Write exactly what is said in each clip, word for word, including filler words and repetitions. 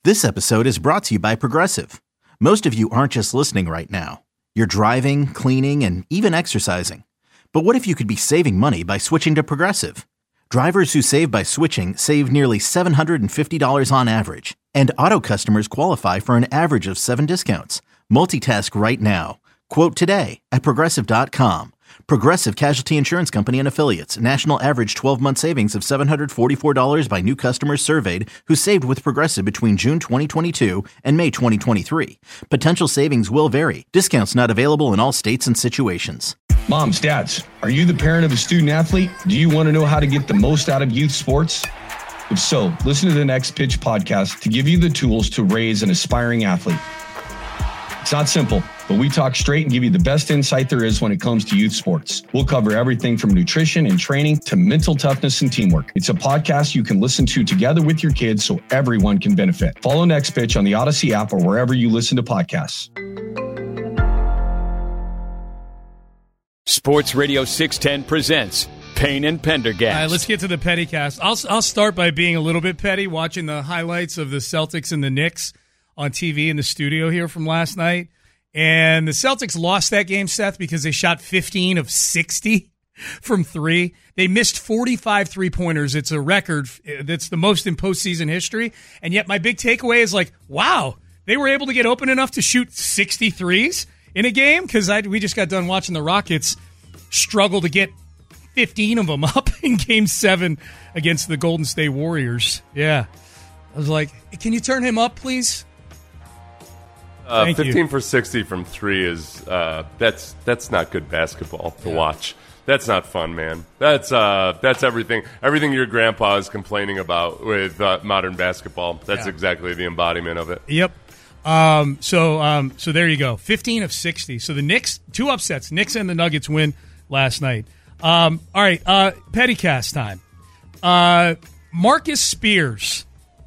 This episode is brought to you by Progressive. Most of you aren't just listening right now. You're driving, cleaning, and even exercising. But what if you could be saving money by switching to Progressive? Drivers who save by switching save nearly seven hundred fifty dollars on average. And auto customers qualify for an average of seven discounts. Multitask right now. Quote today at Progressive dot com. Progressive Casualty Insurance Company and Affiliates. National average twelve-month savings of seven hundred forty-four dollars by new customers surveyed who saved with Progressive between June twenty twenty-two and May twenty twenty-three. Potential savings will vary. Discounts not available in all states and situations. Moms, dads, are you the parent of a student athlete? Do you want to know how to get the most out of youth sports? If so, listen to the Next Pitch podcast to give you the tools to raise an aspiring athlete. It's not simple, but we talk straight and give you the best insight there is when it comes to youth sports. We'll cover everything from nutrition and training to mental toughness and teamwork. It's a podcast you can listen to together with your kids so everyone can benefit. Follow Next Pitch on the Odyssey app or wherever you listen to podcasts. Sports Radio six ten presents Payne and Pendergast. All right, let's get to the Pettycast. I'll, I'll start by being a little bit petty, watching the highlights of the Celtics and the Knicks on T V in the studio here from last night. And the Celtics lost that game, Seth, because they shot fifteen of sixty from three. They missed forty-five three-pointers. It's a record. That's the most in postseason history. And yet my big takeaway is like, wow, they were able to get open enough to shoot sixty-threes in a game? Because we just got done watching the Rockets struggle to get fifteen of them up in Game seven against the Golden State Warriors. Yeah. I was like, can you turn him up, please? Uh, Thank fifteen you. for sixty from three is uh, that's that's not good basketball to Yeah. watch. That's not fun, man. That's uh, that's everything. Everything your grandpa is complaining about with uh, modern basketball. That's Yeah. exactly the embodiment of it. Yep. Um, so um, so there you go. fifteen of sixty. So the Knicks, two upsets. Knicks and the Nuggets win last night. Um, all right, uh, Pettycast time. Uh, Marcus Spears.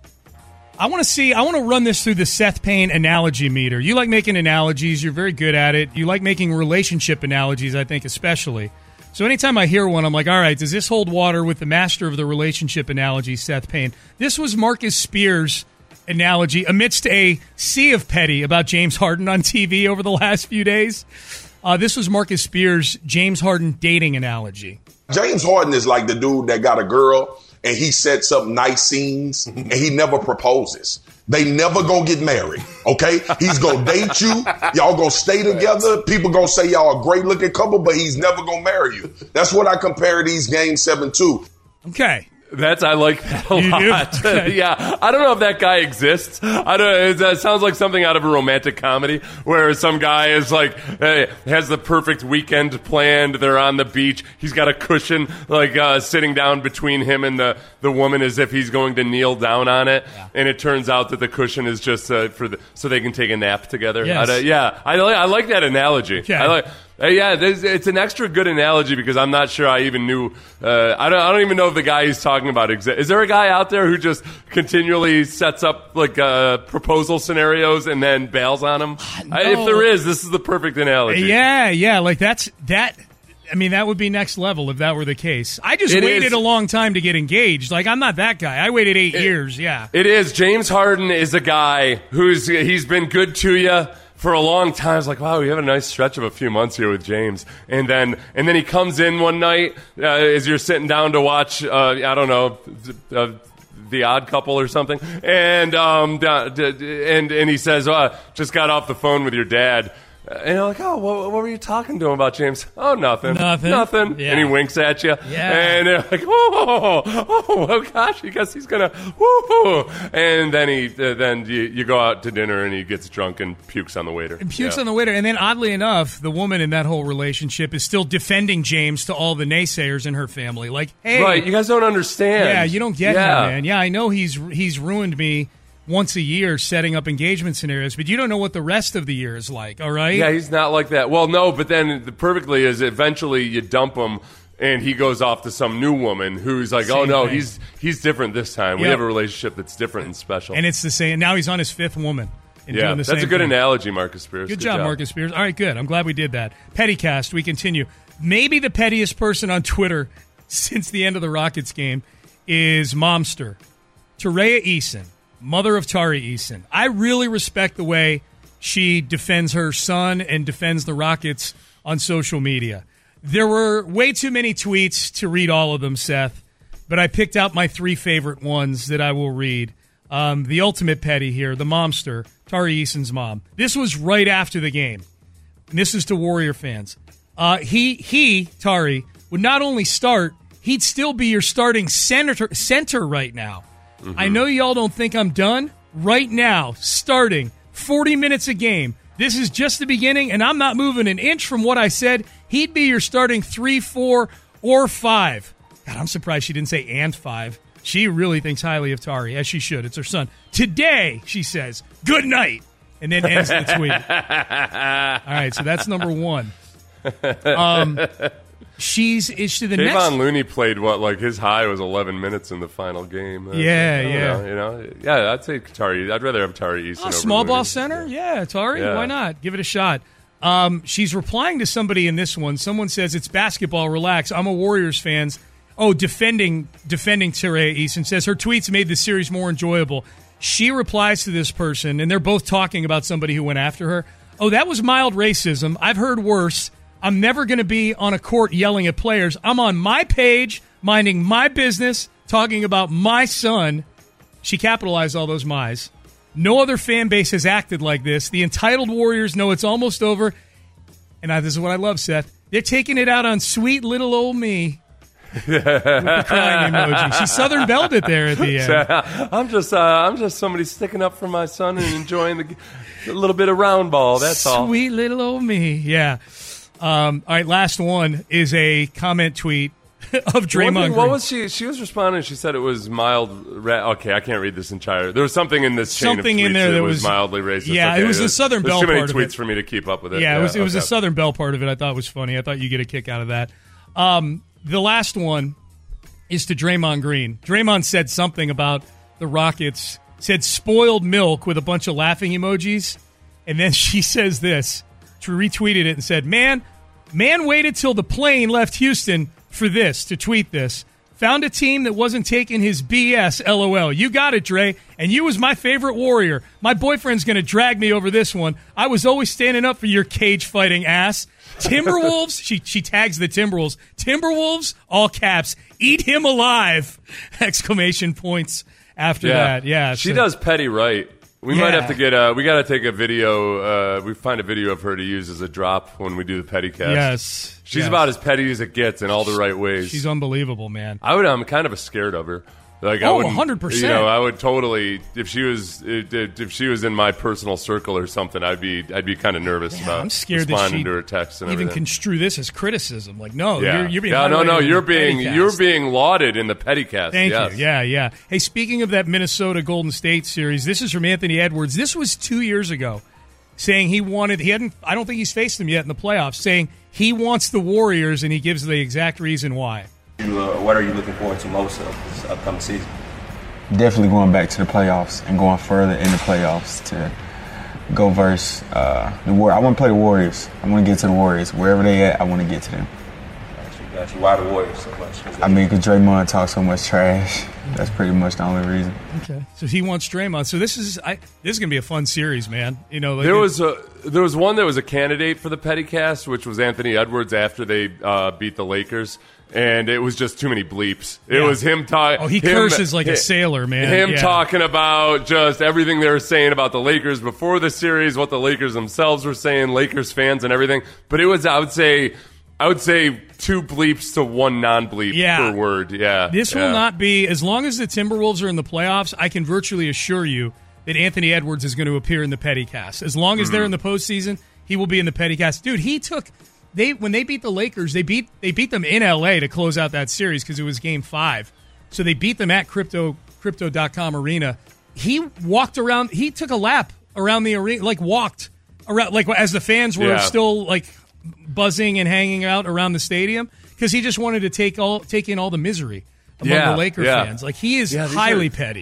I want to see, I want to run this through the Seth Payne analogy meter. You like making analogies. You're very good at it. You like making relationship analogies, I think, especially. So anytime I hear one, I'm like, all right, does this hold water with the master of the relationship analogy, Seth Payne? This was Marcus Spears' analogy amidst a sea of petty about James Harden on T V over the last few days. Uh, this was Marcus Spears' James Harden dating analogy. James Harden is like the dude that got a girl and he sets up nice scenes and he never proposes. They never gonna get married, okay? He's gonna date you. Y'all gonna stay together. People gonna say y'all a great looking couple, but he's never gonna marry you. That's what I compare these Game seven to. Okay. That's I like that a You do? lot. Okay. Yeah, I don't know if that guy exists. I don't. It, it sounds like something out of a romantic comedy where some guy is like hey, has the perfect weekend planned. They're on the beach. He's got a cushion like uh, sitting down between him and the, the woman as if he's going to kneel down on it. Yeah. And it turns out that the cushion is just uh, for the, so they can take a nap together. Yes. I, yeah, I, li- I like that analogy. Okay. I like. Uh, yeah, there's, it's an extra good analogy because I'm not sure I even knew. Uh, I don't. I don't even know if the guy he's talking about exists. Is there a guy out there who just continually sets up like uh, proposal scenarios and then bails on them? No. I, if there is, this is the perfect analogy. Yeah, yeah, like that's that. I mean, that would be next level if that were the case. I just It waited is. a long time to get engaged. Like, I'm not that guy. I waited eight It- years. Yeah. It is. James Harden is a guy who's he's been good to you for a long time. It's like, wow, we have a nice stretch of a few months here with James, and then and then he comes in one night uh, as you're sitting down to watch. Uh, I don't know. Uh, The Odd Couple or something, and um, d- d- and and he says, uh, "Just got off the phone with your dad." And you're like, oh, what, what were you talking to him about, James? Oh, nothing. Nothing. Nothing. Yeah. And he winks at you. Yeah. And you're like, oh, oh, oh gosh, I guess he's going to, woo. And then he, uh, then you, you go out to dinner and he gets drunk and pukes on the waiter. And pukes Yeah. on the waiter. And then, oddly enough, the woman in that whole relationship is still defending James to all the naysayers in her family. Like, hey. Right, you guys don't understand. Yeah, you don't get yeah. him, man. Yeah, I know he's he's ruined me once a year setting up engagement scenarios, but you don't know what the rest of the year is like, all right? Yeah, he's not like that. Well, no, but then the perfectly is eventually you dump him and he goes off to some new woman who's like, Same oh, no, thing. he's he's different this time. We Yep. have a relationship that's different and special. And it's the same. Now he's on his fifth woman. And yeah, doing the that's same a good thing. analogy, Marcus Spears. Good, job, Marcus Spears. All right, good. I'm glad we did that. Pettycast, we continue. Maybe the pettiest person on Twitter since the end of the Rockets game is Momster. Terea Eason. mother of Tari Eason. I really respect the way she defends her son and defends the Rockets on social media. There were way too many tweets to read all of them, Seth, but I picked out my three favorite ones that I will read. Um, the ultimate petty here, the momster, Tari Eason's mom. This was right after the game. And this is to Warrior fans. Uh, he, he, Tari, would not only start, he'd still be your starting center, center right now. Mm-hmm. I know y'all don't think I'm done. Right now, starting forty minutes a game. This is just the beginning, and I'm not moving an inch from what I said. He'd be your starting three, four, or five. God, I'm surprised she didn't say and five. She really thinks highly of Tari, as she should. It's her son. Today, she says, good night, and then ends the tweet. All right, so that's number one. Um, she's is to the Kayvon next. Kayvon Looney played what? Like his high was eleven minutes in the final game. That's, yeah, yeah. Know, you know, yeah. I'd say Tari. I'd rather have Tari Eason. Oh, over small Looney. ball center. Yeah, Tari. Yeah. Why not? Give it a shot. Um, she's replying to somebody in this one. Someone says it's basketball. Relax. I'm a Warriors fan. Oh, defending defending Tari Eason says her tweets made the series more enjoyable. She replies to this person, and they're both talking about somebody who went after her. Oh, that was mild racism. I've heard worse. I'm never going to be on a court yelling at players. I'm on my page, minding my business, talking about my son. She capitalized all those my's. No other fan base has acted like this. The entitled Warriors know it's almost over. And I, this is what I love, Seth. They're taking it out on sweet little old me. With the crying emoji. She Southern Belled it there at the end. I'm just, uh, I'm just somebody sticking up for my son and enjoying the, the little bit of round ball. That's Sweet all. Sweet little old me. Yeah. Um, all right. Last one is a comment tweet of Draymond One thing, Green. what was she? She was responding. She said it was mild. Ra- okay, I can't read this entire. There was something in this chain Something of tweets in there that that was, was- mildly racist. yeah, okay, it was the there's- Southern there's Belle too many part of tweets it. for me to keep up with it. Yeah, it was, it was okay. the Southern Belle part of it I thought was funny. I thought you get a kick out of that. Um, the last one is to Draymond Green. Draymond said something about the Rockets, said spoiled milk with a bunch of laughing emojis, and then she says this. She retweeted it and said, man, man waited till the plane left Houston for this, to tweet this. Found a team that wasn't taking his B S, LOL. You got it, Dre. And you was my favorite Warrior. My boyfriend's going to drag me over this one. I was always standing up for your cage-fighting ass. Timberwolves, she she tags the Timberwolves. Timberwolves, all caps, eat him alive! Exclamation points after Yeah. that. Yeah, She so- does petty right. We might Yeah. have to get a. We got to take a video. Uh, we find a video of her to use as a drop when we do the petty cast. Yes. she's yes. about as petty as it gets in all the right ways. She's unbelievable, man. I would. I'm kind of scared of her. Like I Oh, wouldn't- one hundred percent. You know, I would totally if she was if, if she was in my personal circle or something. I'd be I'd be kind of nervous Yeah, about I'm scared that responding she to her texts and even everything. construe this as criticism. Like, no, yeah, you're, you're being yeah, no, highlighted no, in you're the being petty you're cast. being lauded in the petty cast. Thank yes. you. Yeah, yeah. Hey, speaking of that Minnesota Golden State series, this is from Anthony Edwards. This was two years ago, saying he wanted. He hadn't. I don't think he's faced them yet in the playoffs. Saying he wants the Warriors, and he gives the exact reason why. You, uh, what are you looking forward to most of this upcoming season? Definitely going back to the playoffs and going further in the playoffs to go versus uh, the War. I want to play the Warriors. I want to get to the Warriors. Wherever they at, I want to get to them. Got you, got you. Why the Warriors so much? I mean, because Draymond talks so much trash. That's pretty much the only reason. Okay. So he wants Draymond. So this is I, this is gonna be a fun series, man. You know, like There it- was a there was one that was a candidate for the petty cast, which was Anthony Edwards after they uh, beat the Lakers, and it was just too many bleeps. It Yeah. was him talking. Oh, he curses like a sailor, man. Him Yeah. talking about just everything they were saying about the Lakers before the series, what the Lakers themselves were saying, Lakers fans and everything. But it was, I would say, I would say two bleeps to one non-bleep Yeah. per word. Yeah, This yeah. will not be, as long as the Timberwolves are in the playoffs, I can virtually assure you that Anthony Edwards is going to appear in the petty cast. As long as Mm-hmm. they're in the postseason, he will be in the petty cast. Dude, he took they when they beat the Lakers, they beat they beat them in L A to close out that series because it was game five. So they beat them at crypto crypto dot com arena. He walked around, he took a lap around the arena, like walked around like as the fans were Yeah. still like buzzing and hanging out around the stadium because he just wanted to take all take in all the misery among Yeah, the Laker yeah. fans. Like he is Yeah, these highly are- petty.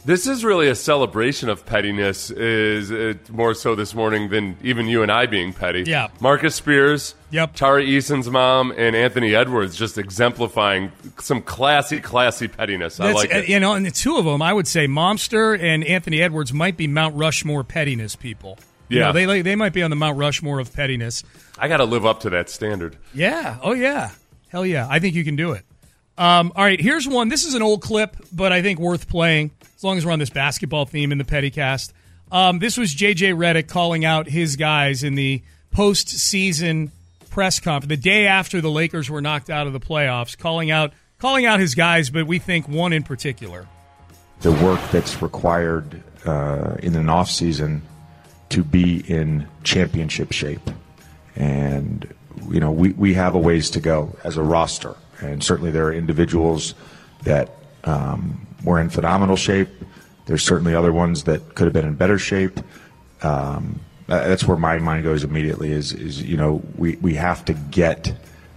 This is really a celebration of pettiness, is it more so this morning than even you and I being petty. Yeah. Marcus Spears, Yep. Tara Eason's mom, and Anthony Edwards just exemplifying some classy, classy pettiness. I That's, like it. You know, and the two of them, I would say Momster and Anthony Edwards might be Mount Rushmore pettiness people. You Yeah. know, they they might be on the Mount Rushmore of pettiness. I got to live up to that standard. Yeah. Oh, yeah. Hell yeah. I think you can do it. Um, all right, here's one. This is an old clip, but I think worth playing, as long as we're on this basketball theme in the Pettycast. Um, this was J J Redick calling out his guys in the postseason press conference, the day after the Lakers were knocked out of the playoffs, calling out calling out his guys, but we think one in particular. The work that's required uh, in an off season to be in championship shape. And, you know, we, we have a ways to go as a roster. And certainly there are individuals that um, were in phenomenal shape. There's certainly other ones that could have been in better shape. Um, that's where my mind goes immediately is, is you know, we, we have to get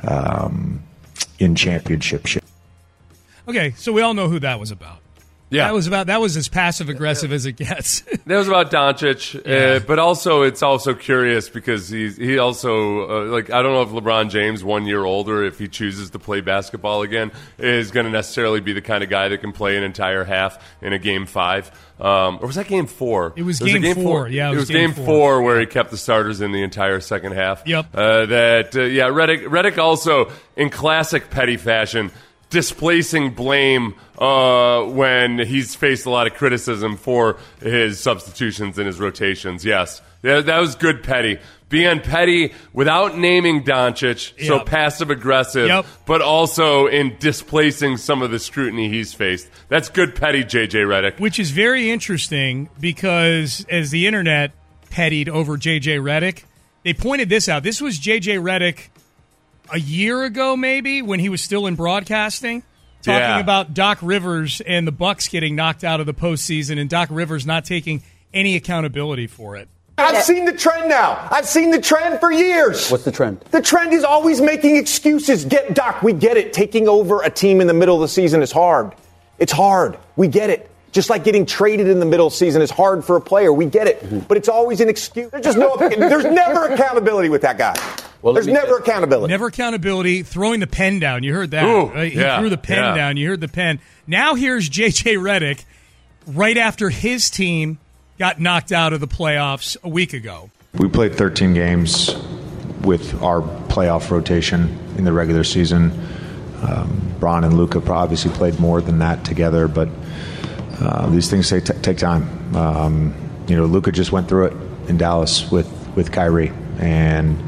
um, in championship shape. Okay, so we all know who that was about. Yeah. That was about that was as passive aggressive as it gets. That was about Doncic, Yeah. uh, but also it's also curious because he's he also uh, like I don't know if LeBron James, one year older, if he chooses to play basketball again, is going to necessarily be the kind of guy that can play an entire half in a game five. Um, or was that game four? It was a game four, yeah, It, was game, four. four where he kept the starters in the entire second half. Yep. Uh, that uh, yeah, Redick Redick also in classic petty fashion, displacing blame uh, when he's faced a lot of criticism for his substitutions and his rotations. Yes, yeah, that was good petty. Being petty without naming Doncic, so Yep. passive-aggressive, Yep. but also in displacing some of the scrutiny he's faced. That's good petty, J J Redick. Which is very interesting because as the internet pettied over J J Redick, they pointed this out. This was J J Redick a year ago, maybe, when he was still in broadcasting, talking Yeah. about Doc Rivers and the Bucks getting knocked out of the postseason and Doc Rivers not taking any accountability for it. I've seen the trend now. I've seen the trend for years. What's the trend? The trend is always making excuses. Get Doc, we get it. Taking over a team in the middle of the season is hard. It's hard. We get it. Just like getting traded in the middle of the season is hard for a player. We get it. Mm-hmm. But it's always an excuse. There's just no there's never accountability with that guy. Well, there's never accountability. Never accountability. Throwing the pen down. You heard that. Ooh, right? He yeah, threw the pen yeah. down. You heard the pen. Now here's J J Redick right after his team got knocked out of the playoffs a week ago. We played thirteen games with our playoff rotation in the regular season. Um, Bron and Luka obviously played more than that together, but uh, these things take, take time. Um, you know, Luka just went through it in Dallas with, with Kyrie, and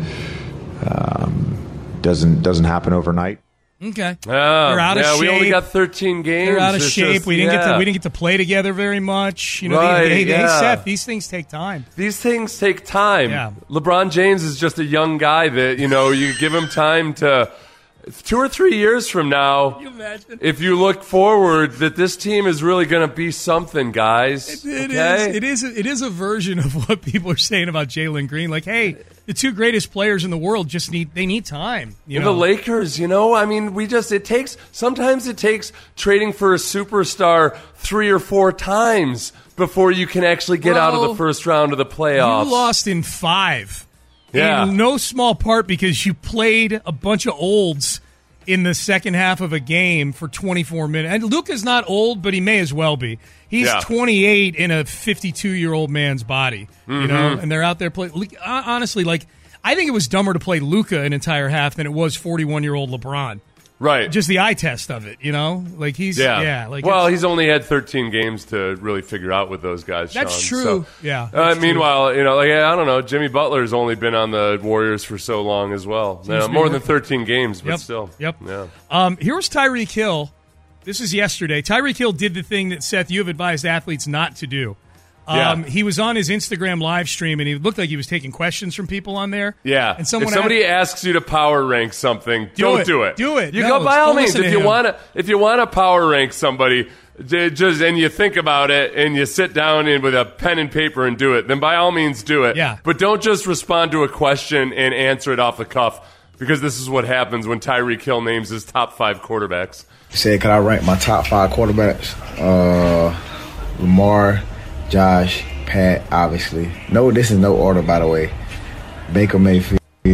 um, doesn't doesn't happen overnight. Okay, Oh, they're out of yeah, shape. we only got thirteen games. They're out of It's shape. just- we didn't yeah. get to we didn't get to play together very much. You know, Right, they, they, yeah. hey, Seth, these things take time. These things take time. Yeah. LeBron James is just a young guy that, you know, you give him time to two or three years from now. Can you imagine? If you look forward, that this team is really going to be something, guys. It okay? is. It is. It is a version of what people are saying about Jalen Green. Like, hey, the two greatest players in the world just need they need time. You And know, the Lakers, you know, I mean, we just, it takes, sometimes it takes trading for a superstar three or four times before you can actually get out of Bro, the first round of the playoffs. You lost in five. Yeah. In no small part because you played a bunch of olds in the second half of a game for twenty-four minutes. And Luka's not old, but he may as well be. He's Yeah. twenty-eight in a fifty-two-year-old man's body, you know, and they're out there playing. Honestly, like, I think it was dumber to play Luka an entire half than it was forty-one-year-old LeBron. Right. Just the eye test of it, you know? Like, he's, Yeah. yeah. like well, it's- he's only had thirteen games to really figure out with those guys. That's Sean. true. So, Yeah, Uh, that's true. meanwhile, you know, like I don't know, Jimmy Butler's only been on the Warriors for so long as well. Seems You know, to be more than working. thirteen games, but Yep. still. Yep. Yeah. Um, here was Tyreek Hill. This is yesterday. Tyreek Hill did the thing that, Seth, you have advised athletes not to do. Um, Yeah. He was on his Instagram live stream, and he looked like he was taking questions from people on there. Yeah. And someone if somebody asked- asks you to power rank something, Do don't it. do it. Do it. You No, go by all don't means. listen If to you him. want to, if you want to power rank somebody, j- just and you think about it and you sit down and with a pen and paper and do it, then by all means do it. Yeah. But don't just respond to a question and answer it off the cuff, because this is what happens when Tyreek Hill names his top five quarterbacks. Said, could I rank my top five quarterbacks? Uh, Lamar, Josh, Pat, obviously. No, this is no order, by the way. Baker Mayfield.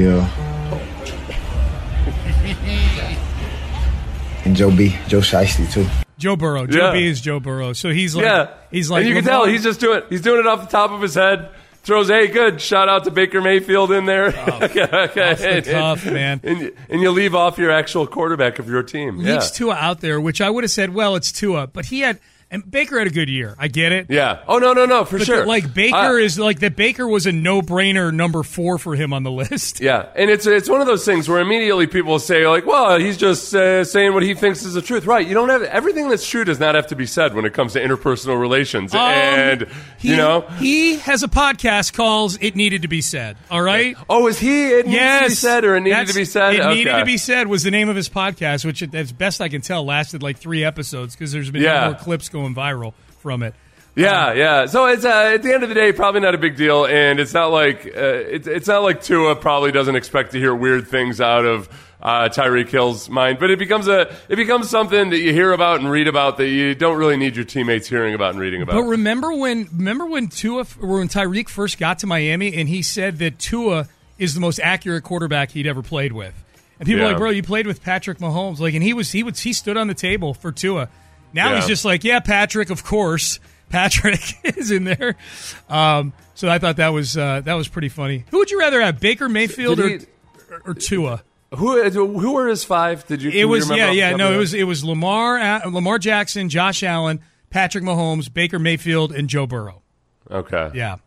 And Joe B. Joe Shiesty, too. Joe Burrow. Joe Yeah. B is Joe Burrow. So he's like, Yeah, he's like, and you can Lamar- tell he's just doing he's doing it off the top of his head. Throws, hey, good. Shout out to Baker Mayfield in there. Oh, okay, okay. off the cuff, man. And, and you leave off your actual quarterback of your team. Yeah. Leaves Tua out there, which I would have said, well, it's Tua, but he had. And Baker had a good year. I get it. Yeah. Oh, no, no, no, for But sure. the- like Baker Uh, is like that. Baker was a no-brainer number four for him on the list. Yeah, and it's it's one of those things where immediately people say like, "Well, he's just uh, saying what he thinks is the truth." Right? You don't have everything that's true does not have to be said when it comes to interpersonal relations. Um, and he, you know, he has a podcast called "It Needed to Be Said." All right. oh, is he? It needs Yes, to be said, or it needed That's- to be said. It okay. needed to be said was the name of his podcast, which, as best I can tell, lasted like three episodes because there's been no Yeah. more clips going viral from it. Yeah, yeah. So it's uh, at the end of the day, probably not a big deal, and it's not like uh, it's it's not like Tua probably doesn't expect to hear weird things out of uh, Tyreek Hill's mind, but it becomes a it becomes something that you hear about and read about that you don't really need your teammates hearing about and reading about. But remember when remember when Tua or when Tyreek first got to Miami and he said that Tua is the most accurate quarterback he'd ever played with, and people Yeah. were like, bro, you played with Patrick Mahomes, like, and he was he was he stood on the table for Tua. Now Yeah. he's just like, yeah, Patrick, of course. Patrick is in there, um, so I thought that was uh, that was pretty funny. Who would you rather have, Baker Mayfield or, Did or or Tua? Who who were his five? Did you? It can you was remember yeah off the yeah top no of it your was it was Lamar uh, Lamar Jackson, Josh Allen, Patrick Mahomes, Baker Mayfield, and Joe Burrow. head? Okay. Yeah,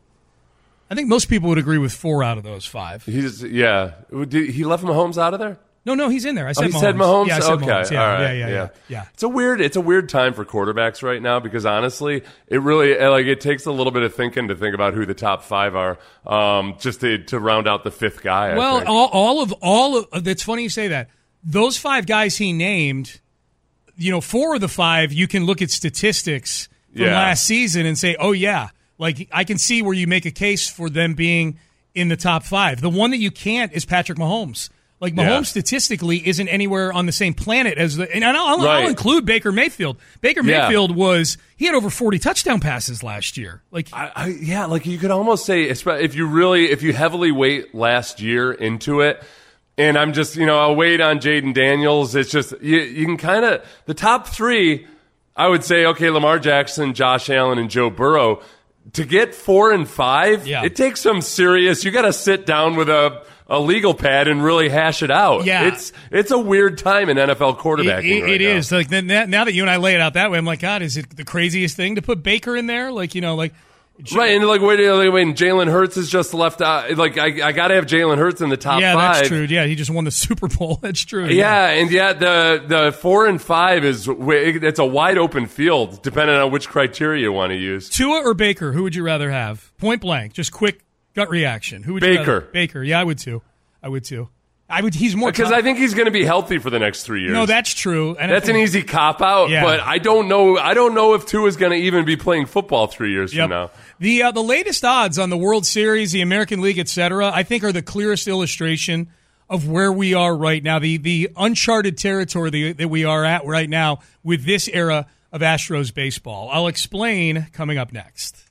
I think most people would agree with four out of those five. He's yeah. Did he left Mahomes out of there? No, no, he's in there. I said Oh, he Mahomes. said Mahomes. Yeah, I said okay, Mahomes. Yeah, all right, yeah, yeah, yeah, yeah. It's a weird. It's a weird time for quarterbacks right now because honestly, it really like it takes a little bit of thinking to think about who the top five are, um, just to, to round out the fifth guy. I Well, think. all, all of all of that's funny you say that. Those five guys he named, you know, four of the five you can look at statistics from Yeah. last season and say, oh yeah, like I can see where you make a case for them being in the top five. The one that you can't is Patrick Mahomes. Like Mahomes Yeah. statistically isn't anywhere on the same planet as the, and I'll, I'll, Right. I'll include Baker Mayfield. Baker Yeah. Mayfield was he had over forty touchdown passes last year. Like I, I, yeah, like you could almost say espe- if you really if you heavily weight last year into it. And I'm just, you know, I'll wait on Jaden Daniels. It's just, you, you can kind of, the top three, I would say, okay, Lamar Jackson, Josh Allen, and Joe Burrow. To get four and five, Yeah. it takes some serious, you got to sit down with a, a legal pad and really hash it out. Yeah. It's it's a weird time in N F L quarterbacking. It, it, right it now. is. Like then that, now that you and I lay it out that way, I'm like, God, is it the craziest thing to put Baker in there? Like, you know, like Right, and like wait, like, when Jalen Hurts is just left out, like I, I got to have Jalen Hurts in the top yeah, five. that's true. Yeah, he just won the Super Bowl. That's true. Yeah, and yet the the four and five is it's a wide open field depending on which criteria you want to use. Tua or Baker? Who would you rather have? Point blank, just quick gut reaction. Who would you Baker. rather? Baker. Yeah, I would too. I would too. I would. He's more Because com- I think he's going to be healthy for the next three years. No, that's true. And I that's an think- easy cop out. Yeah. But I don't know. I don't know if Tua is going to even be playing football three years Yep. from now. The uh, the latest odds on the World Series, the American League, et cetera, I think are the clearest illustration of where we are right now, the the uncharted territory that that we are at right now with this era of Astros baseball. I'll explain coming up next.